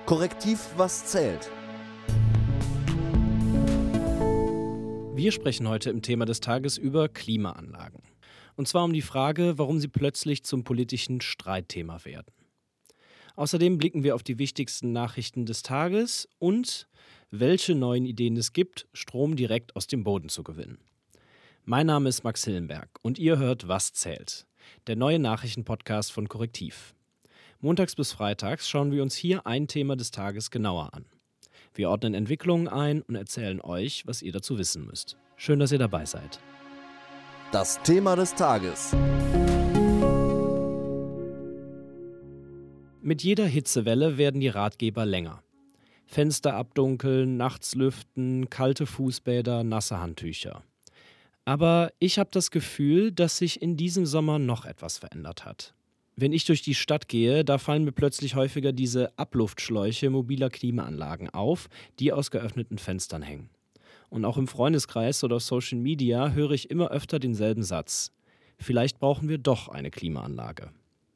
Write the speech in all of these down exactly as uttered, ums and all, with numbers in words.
Korrektiv, was zählt. Wir sprechen heute im Thema des Tages über Klimaanlagen. Und zwar um die Frage, warum sie plötzlich zum politischen Streitthema werden. Außerdem blicken wir auf die wichtigsten Nachrichten des Tages und welche neuen Ideen es gibt, Strom direkt aus dem Boden zu gewinnen. Mein Name ist Max Hillenberg und ihr hört Was zählt, der neue Nachrichtenpodcast von Korrektiv. Montags bis freitags schauen wir uns hier ein Thema des Tages genauer an. Wir ordnen Entwicklungen ein und erzählen euch, was ihr dazu wissen müsst. Schön, dass ihr dabei seid. Das Thema des Tages. Mit jeder Hitzewelle werden die Ratgeber länger. Fenster abdunkeln, nachts lüften, kalte Fußbäder, nasse Handtücher. Aber ich habe das Gefühl, dass sich in diesem Sommer noch etwas verändert hat. Wenn ich durch die Stadt gehe, da fallen mir plötzlich häufiger diese Abluftschläuche mobiler Klimaanlagen auf, die aus geöffneten Fenstern hängen. Und auch im Freundeskreis oder auf Social Media höre ich immer öfter denselben Satz. Vielleicht brauchen wir doch eine Klimaanlage.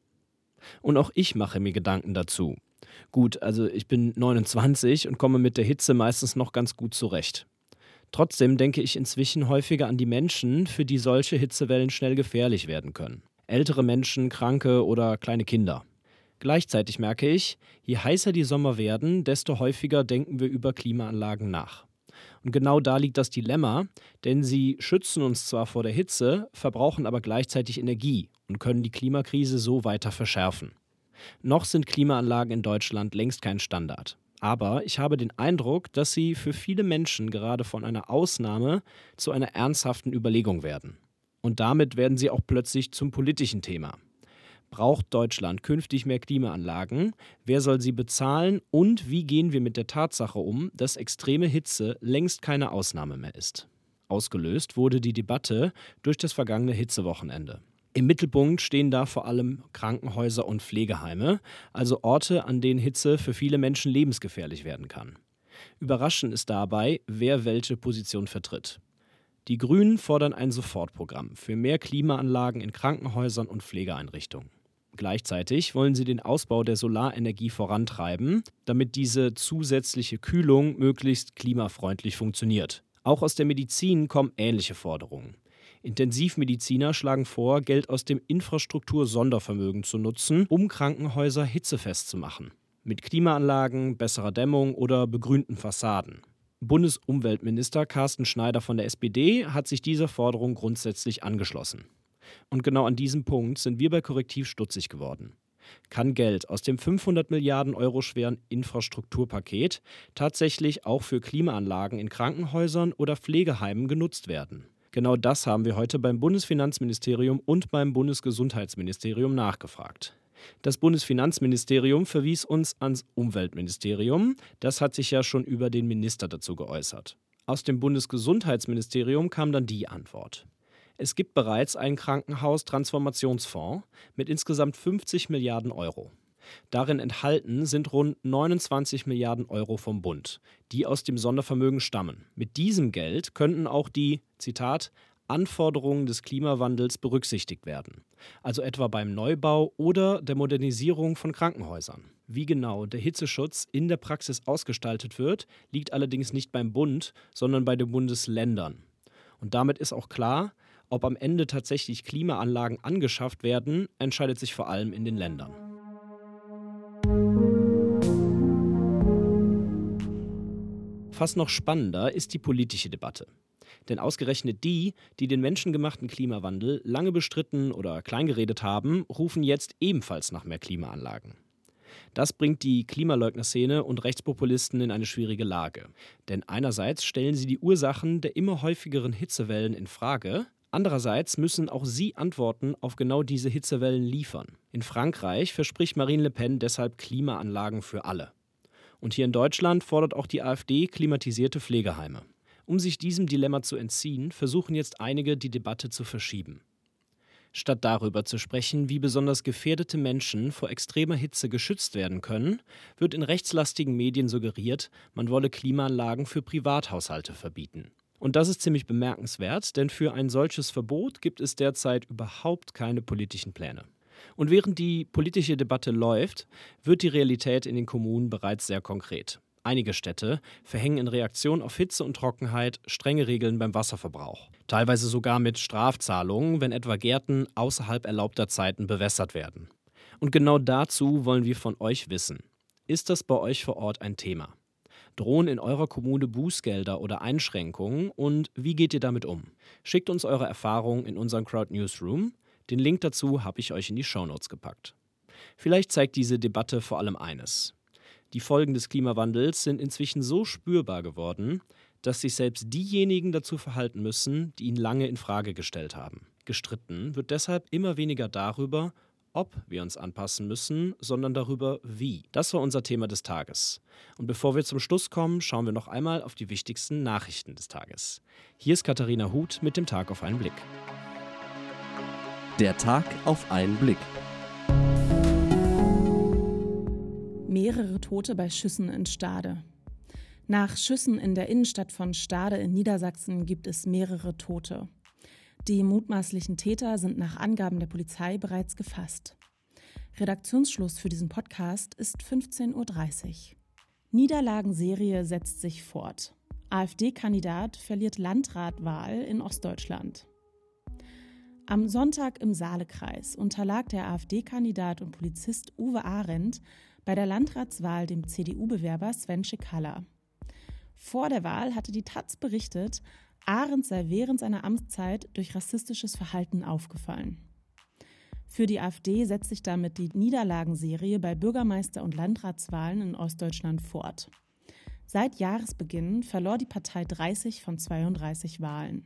Und auch ich mache mir Gedanken dazu. Gut, also ich bin neunundzwanzig und komme mit der Hitze meistens noch ganz gut zurecht. Trotzdem denke ich inzwischen häufiger an die Menschen, für die solche Hitzewellen schnell gefährlich werden können. Ältere Menschen, Kranke oder kleine Kinder. Gleichzeitig merke ich, je heißer die Sommer werden, desto häufiger denken wir über Klimaanlagen nach. Und genau da liegt das Dilemma, denn sie schützen uns zwar vor der Hitze, verbrauchen aber gleichzeitig Energie und können die Klimakrise so weiter verschärfen. Noch sind Klimaanlagen in Deutschland längst kein Standard. Aber ich habe den Eindruck, dass sie für viele Menschen gerade von einer Ausnahme zu einer ernsthaften Überlegung werden. Und damit werden sie auch plötzlich zum politischen Thema. Braucht Deutschland künftig mehr Klimaanlagen? Wer soll sie bezahlen? Und wie gehen wir mit der Tatsache um, dass extreme Hitze längst keine Ausnahme mehr ist? Ausgelöst wurde die Debatte durch das vergangene Hitzewochenende. Im Mittelpunkt stehen da vor allem Krankenhäuser und Pflegeheime, also Orte, an denen Hitze für viele Menschen lebensgefährlich werden kann. Überraschend ist dabei, wer welche Position vertritt. Die Grünen fordern ein Sofortprogramm für mehr Klimaanlagen in Krankenhäusern und Pflegeeinrichtungen. Gleichzeitig wollen sie den Ausbau der Solarenergie vorantreiben, damit diese zusätzliche Kühlung möglichst klimafreundlich funktioniert. Auch aus der Medizin kommen ähnliche Forderungen. Intensivmediziner schlagen vor, Geld aus dem Infrastruktur-Sondervermögen zu nutzen, um Krankenhäuser hitzefest zu machen. Mit Klimaanlagen, besserer Dämmung oder begrünten Fassaden. Bundesumweltminister Carsten Schneider von der S P D hat sich dieser Forderung grundsätzlich angeschlossen. Und genau an diesem Punkt sind wir bei Korrektiv stutzig geworden. Kann Geld aus dem fünfhundert Milliarden Euro schweren Infrastrukturpaket tatsächlich auch für Klimaanlagen in Krankenhäusern oder Pflegeheimen genutzt werden? Genau das haben wir heute beim Bundesfinanzministerium und beim Bundesgesundheitsministerium nachgefragt. Das Bundesfinanzministerium verwies uns ans Umweltministerium. Das hat sich ja schon über den Minister dazu geäußert. Aus dem Bundesgesundheitsministerium kam dann die Antwort. Es gibt bereits einen Krankenhaus-Transformationsfonds mit insgesamt fünfzig Milliarden Euro. Darin enthalten sind rund neunundzwanzig Milliarden Euro vom Bund, die aus dem Sondervermögen stammen. Mit diesem Geld könnten auch die, Zitat, Anforderungen des Klimawandels berücksichtigt werden, also etwa beim Neubau oder der Modernisierung von Krankenhäusern. Wie genau der Hitzeschutz in der Praxis ausgestaltet wird, liegt allerdings nicht beim Bund, sondern bei den Bundesländern. Und damit ist auch klar, ob am Ende tatsächlich Klimaanlagen angeschafft werden, entscheidet sich vor allem in den Ländern. Fast noch spannender ist die politische Debatte. Denn ausgerechnet die, die den menschengemachten Klimawandel lange bestritten oder kleingeredet haben, rufen jetzt ebenfalls nach mehr Klimaanlagen. Das bringt die Klimaleugner-Szene und Rechtspopulisten in eine schwierige Lage. Denn einerseits stellen sie die Ursachen der immer häufigeren Hitzewellen in Frage, andererseits müssen auch sie Antworten auf genau diese Hitzewellen liefern. In Frankreich verspricht Marine Le Pen deshalb Klimaanlagen für alle. Und hier in Deutschland fordert auch die AfD klimatisierte Pflegeheime. Um sich diesem Dilemma zu entziehen, versuchen jetzt einige, die Debatte zu verschieben. Statt darüber zu sprechen, wie besonders gefährdete Menschen vor extremer Hitze geschützt werden können, wird in rechtslastigen Medien suggeriert, man wolle Klimaanlagen für Privathaushalte verbieten. Und das ist ziemlich bemerkenswert, denn für ein solches Verbot gibt es derzeit überhaupt keine politischen Pläne. Und während die politische Debatte läuft, wird die Realität in den Kommunen bereits sehr konkret. Einige Städte verhängen in Reaktion auf Hitze und Trockenheit strenge Regeln beim Wasserverbrauch. Teilweise sogar mit Strafzahlungen, wenn etwa Gärten außerhalb erlaubter Zeiten bewässert werden. Und genau dazu wollen wir von euch wissen. Ist das bei euch vor Ort ein Thema? Drohen in eurer Kommune Bußgelder oder Einschränkungen und wie geht ihr damit um? Schickt uns eure Erfahrungen in unseren Crowd Newsroom. Den Link dazu habe ich euch in die Shownotes gepackt. Vielleicht zeigt diese Debatte vor allem eines. Die Folgen des Klimawandels sind inzwischen so spürbar geworden, dass sich selbst diejenigen dazu verhalten müssen, die ihn lange in Frage gestellt haben. Gestritten wird deshalb immer weniger darüber, ob wir uns anpassen müssen, sondern darüber, wie. Das war unser Thema des Tages. Und bevor wir zum Schluss kommen, schauen wir noch einmal auf die wichtigsten Nachrichten des Tages. Hier ist Katharina Huth mit dem Tag auf einen Blick. Der Tag auf einen Blick. Mehrere Tote bei Schüssen in Stade. Nach Schüssen in der Innenstadt von Stade in Niedersachsen gibt es mehrere Tote. Die mutmaßlichen Täter sind nach Angaben der Polizei bereits gefasst. Redaktionsschluss für diesen Podcast ist fünfzehn Uhr dreißig. Niederlagenserie setzt sich fort. AfD-Kandidat verliert Landratwahl in Ostdeutschland. Am Sonntag im Saalekreis unterlag der AfD-Kandidat und Polizist Uwe Arendt bei der Landratswahl dem C D U-Bewerber Sven Schickhalla. Vor der Wahl hatte die Taz berichtet, Arendt sei während seiner Amtszeit durch rassistisches Verhalten aufgefallen. Für die AfD setzt sich damit die Niederlagenserie bei Bürgermeister- und Landratswahlen in Ostdeutschland fort. Seit Jahresbeginn verlor die Partei dreißig von zweiunddreißig Wahlen.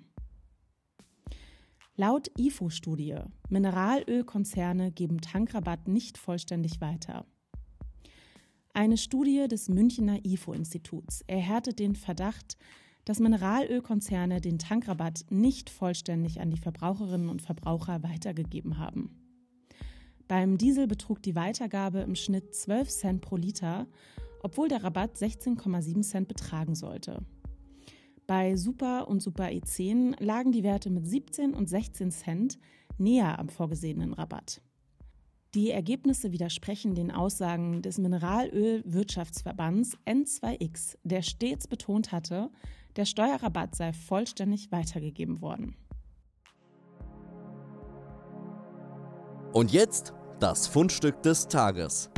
Laut I F O-Studie: Mineralölkonzerne geben Tankrabatt nicht vollständig weiter. Eine Studie des Münchener I F O-Instituts erhärtet den Verdacht, dass Mineralölkonzerne den Tankrabatt nicht vollständig an die Verbraucherinnen und Verbraucher weitergegeben haben. Beim Diesel betrug die Weitergabe im Schnitt zwölf Cent pro Liter, obwohl der Rabatt sechzehn Komma sieben Cent betragen sollte. Bei Super und Super E zehn lagen die Werte mit siebzehn und sechzehn Cent näher am vorgesehenen Rabatt. Die Ergebnisse widersprechen den Aussagen des Mineralölwirtschaftsverbands N zwei X, der stets betont hatte, der Steuerrabatt sei vollständig weitergegeben worden. Und jetzt das Fundstück des Tages.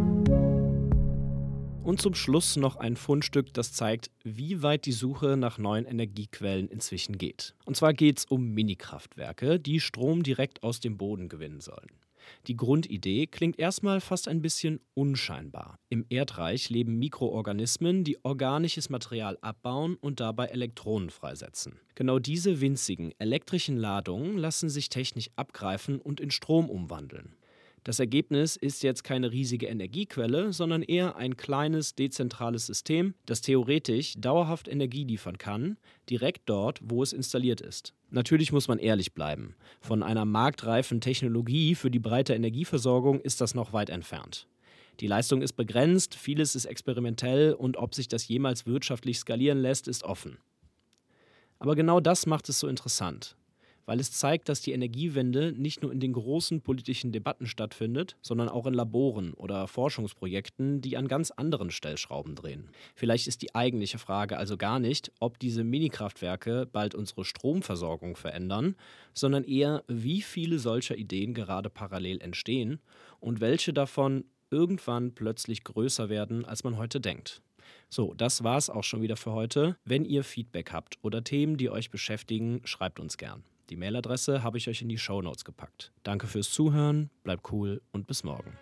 Und zum Schluss noch ein Fundstück, das zeigt, wie weit die Suche nach neuen Energiequellen inzwischen geht. Und zwar geht es um Minikraftwerke, die Strom direkt aus dem Boden gewinnen sollen. Die Grundidee klingt erstmal fast ein bisschen unscheinbar. Im Erdreich leben Mikroorganismen, die organisches Material abbauen und dabei Elektronen freisetzen. Genau diese winzigen elektrischen Ladungen lassen sich technisch abgreifen und in Strom umwandeln. Das Ergebnis ist jetzt keine riesige Energiequelle, sondern eher ein kleines, dezentrales System, das theoretisch dauerhaft Energie liefern kann, direkt dort, wo es installiert ist. Natürlich muss man ehrlich bleiben. Von einer marktreifen Technologie für die breite Energieversorgung ist das noch weit entfernt. Die Leistung ist begrenzt, vieles ist experimentell und ob sich das jemals wirtschaftlich skalieren lässt, ist offen. Aber genau das macht es so interessant. Weil es zeigt, dass die Energiewende nicht nur in den großen politischen Debatten stattfindet, sondern auch in Laboren oder Forschungsprojekten, die an ganz anderen Stellschrauben drehen. Vielleicht ist die eigentliche Frage also gar nicht, ob diese Minikraftwerke bald unsere Stromversorgung verändern, sondern eher, wie viele solcher Ideen gerade parallel entstehen und welche davon irgendwann plötzlich größer werden, als man heute denkt. So, das war's auch schon wieder für heute. Wenn ihr Feedback habt oder Themen, die euch beschäftigen, schreibt uns gern. Die Mailadresse habe ich euch in die Shownotes gepackt. Danke fürs Zuhören, bleibt cool und bis morgen.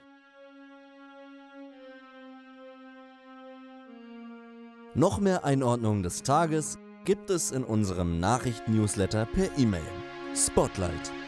Noch mehr Einordnungen des Tages gibt es in unserem Nachrichten-Newsletter per E-Mail. Spotlight